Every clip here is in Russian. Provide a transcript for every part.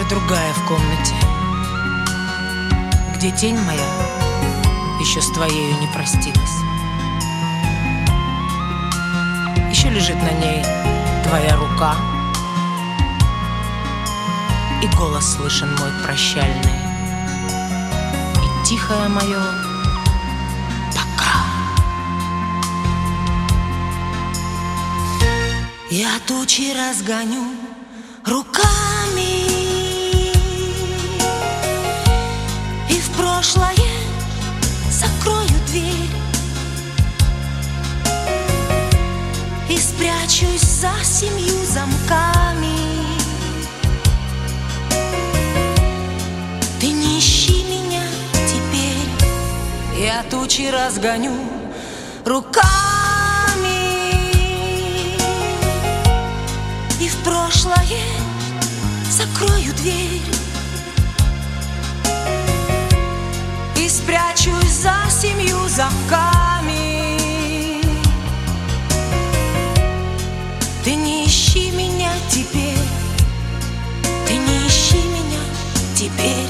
другая в комнате, где тень моя еще с твоею не простилась. Еще лежит на ней твоя рука, и голос слышен мой прощальный, и тихое мое пока. Я тучи разгоню руками, и в прошлое закрою дверь, и спрячусь за 7 замками. Ты не ищи меня теперь. Я тучи разгоню руками, и в прошлое закрою дверь, и спрячусь за 7 замками. Ты не ищи меня теперь, ты не ищи меня теперь.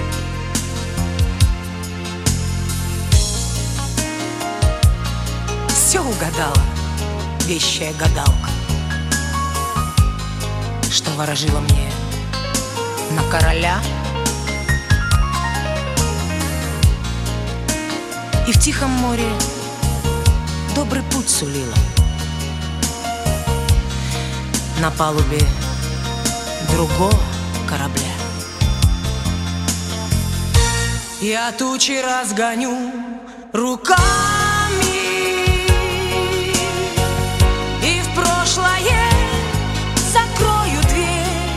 Все угадала вещая гадалка, что ворожила мне на короля, и в тихом море добрый путь сулила. На палубе другого корабля я тучи разгоню руками, и в прошлое закрою дверь,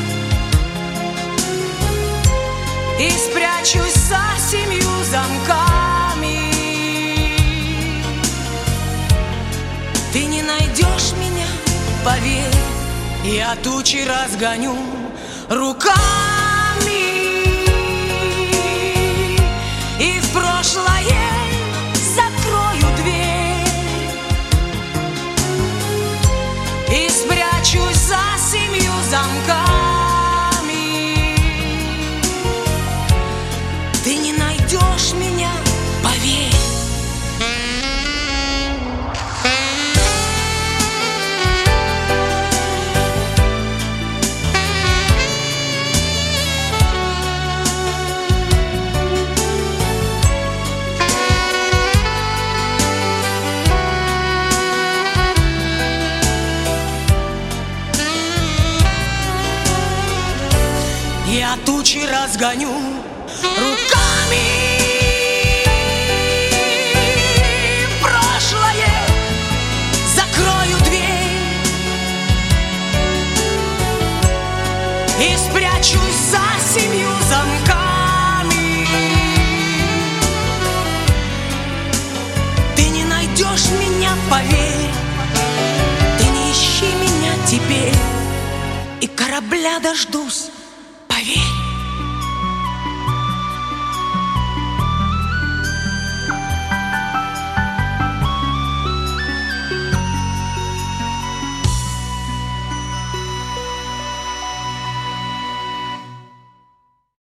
и спрячусь за 7 замками. Ты не найдешь меня, поверь. Я тучи разгоню руками, и в прошлое закрою дверь, и спрячусь за 7 замками. Ты не найдешь меня, поверь. Я тучи разгоню руками, в прошлое закрою дверь, и спрячусь за 7 замками. Ты не найдешь меня, поверь. Ты не ищи меня теперь, и корабля дождусь